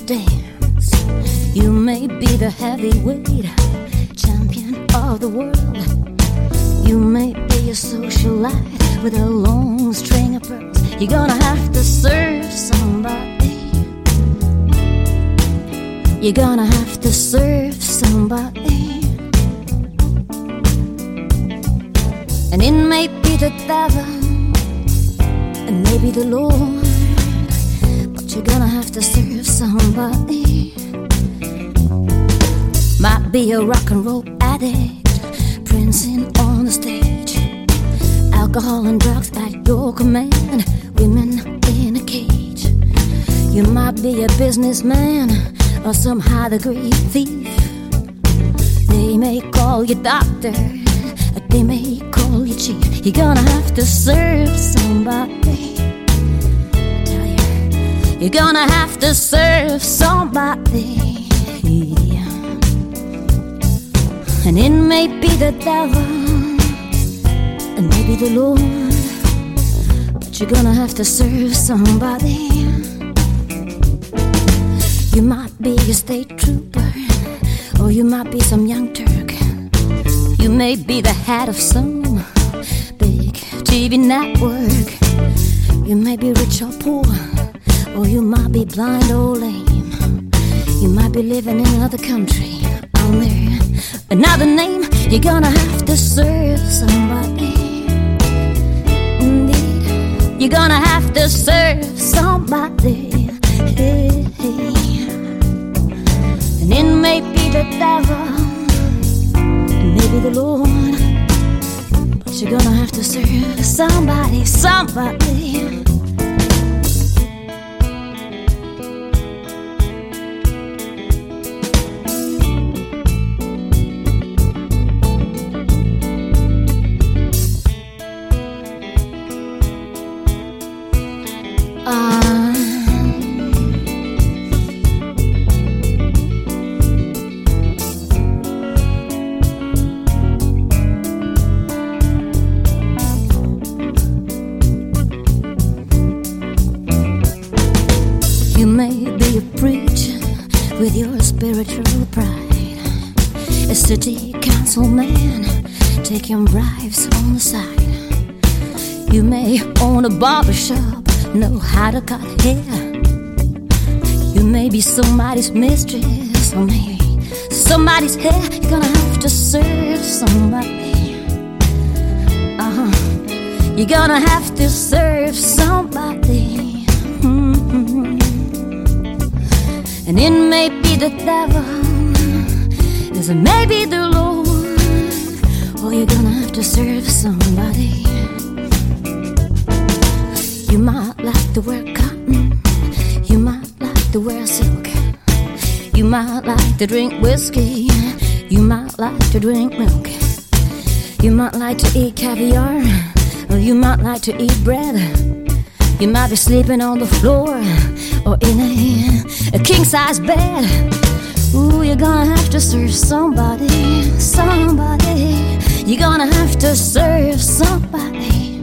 understands. You may be the heavyweight champion of the world. You may be a socialite with a long string of pearls. You're gonna have to serve somebody. You're gonna have to serve somebody. And it may be the devil, and maybe the Lord, but you're gonna have to serve somebody. Might be a rock and roll addict, prancing on the stage. Alcohol and drugs at your command, women in a cage. You might be a businessman or some high-degree thief. They may call you doctor, they may call you chief. You're gonna have to serve somebody. I tell you, you're gonna have to serve somebody. And it may be the devil, and maybe the Lord, but you're gonna have to serve somebody. You might be a state trooper, or you might be some young Turk. You may be the head of some big TV network. You may be rich or poor, or you might be blind or lame. You might be living in another country, under another name. You're gonna have to serve somebody. Indeed, you're gonna have to serve somebody. Hey, hey. And it may be the devil, maybe the Lord, but you're gonna have to serve somebody, somebody. You may be a preacher with your spiritual pride, a city councilman taking bribes on the side. You may own a barbershop, know how to cut hair. You may be somebody's mistress, or maybe somebody's hair. You're gonna have to serve somebody. You're gonna have to serve somebody. And it may be the devil, it may be the Lord, or you're gonna have to serve somebody. You might like to wear cotton, you might like to wear silk. You might like to drink whiskey, you might like to drink milk. You might like to eat caviar, or you might like to eat bread. You might be sleeping on the floor, or in a king-size bed. Ooh, you're gonna have to serve somebody, somebody. You're gonna have to serve somebody.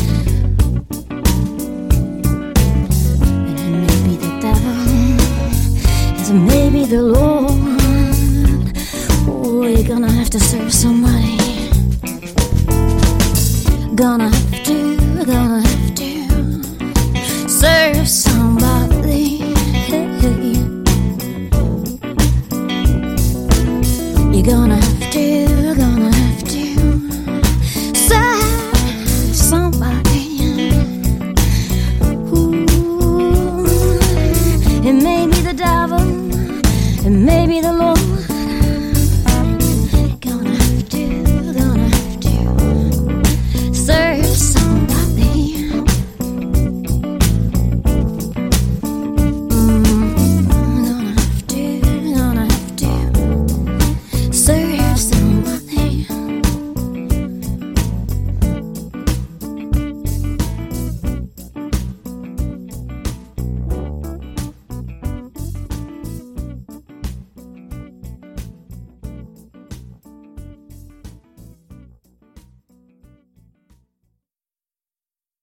And it may be the devil, it may be the Lord. Ooh, you're gonna have to serve somebody. Gonna have to serve somebody. Hey. You're gonna have to serve somebody. Ooh. It may be the devil, it may be the Lord.